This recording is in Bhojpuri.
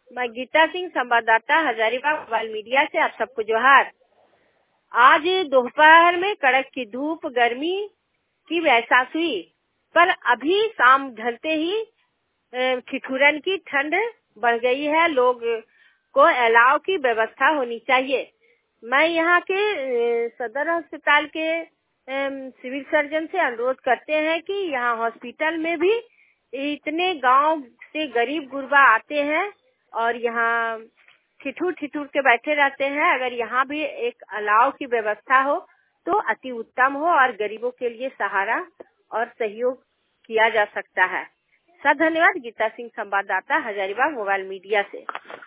मैं गीता सिंह, संवाददाता, हजारीबाग मोबाइल मीडिया से आप सबको जोहार। आज दोपहर में कड़क की धूप, गर्मी की एहसास हुई, पर अभी शाम ढलते ही ठिठुरन की ठंड बढ़ गई है। लोग को अलाव की व्यवस्था होनी चाहिए। मैं यहाँ के सदर अस्पताल के सिविल सर्जन से अनुरोध करते हैं कि यहाँ हॉस्पिटल में भी इतने गांव से गरीब गुरबा आते हैं और यहाँ ठिठुर के बैठे रहते हैं। अगर यहाँ भी एक अलाव की व्यवस्था हो तो अति उत्तम हो और गरीबों के लिए सहारा और सहयोग किया जा सकता है। धन्यवाद। गीता सिंह, संवाददाता, हजारीबाग मोबाइल मीडिया से।